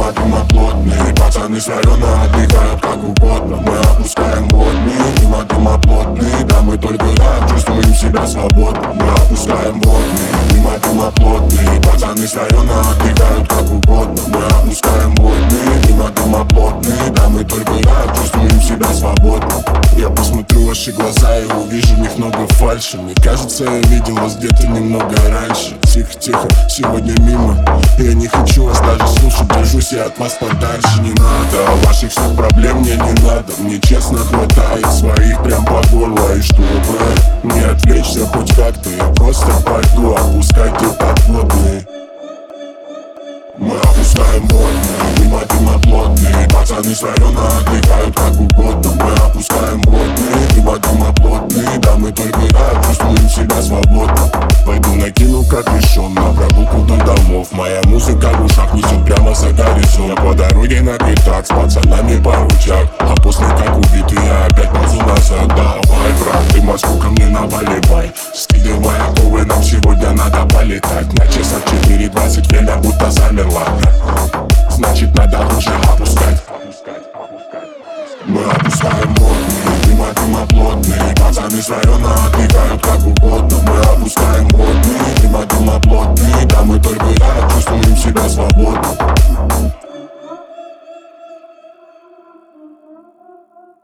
Дима плотный, пацаны с района отдыхают как угодно. Мы опускаем водный, Дима плотный. Да, мы только так чувствуем себя свободно. Мы опускаем водный, Дима плотный. Пацаны с района отдыхают как угодно. Мы опускаем водный, Дима плотный. Да, мы только так чувствуем себя свободно. Я посмотрю ваши глаза и увижу в них много фальши. Мне кажется, я видел вас где-то немного раньше. Тихо, сегодня мимо. Я не хочу вас даже слушать, держусь я от вас подальше. Не надо, ваших всех проблем мне не надо. Мне честно хватает своих прям по горло. И чтобы не отвлечься хоть как-то, я просто пойду опускайте подводные. Мы опускаем водные, Дима плотный. Пацаны с района отдыхают как угодно. Мы опускаем водные, Дима плотный. Да, мы только так чувствуем себя свободно. Пойду накину капюшон на прогулку вдоль домов. Моя музыка в ушах несет прямо за горизонт. Я по дороге на пятак с пацанами по ручах. А после как убитый я опять ползу назад. Давай, брат, ты Москву ко мне наваливай. Скидывай оковы, нам сегодня надо полетать. На часах 4:20 время будто замерла. Значит надо оружие опускать. Мы опускаем водный, Дима плотный. Пацаны с района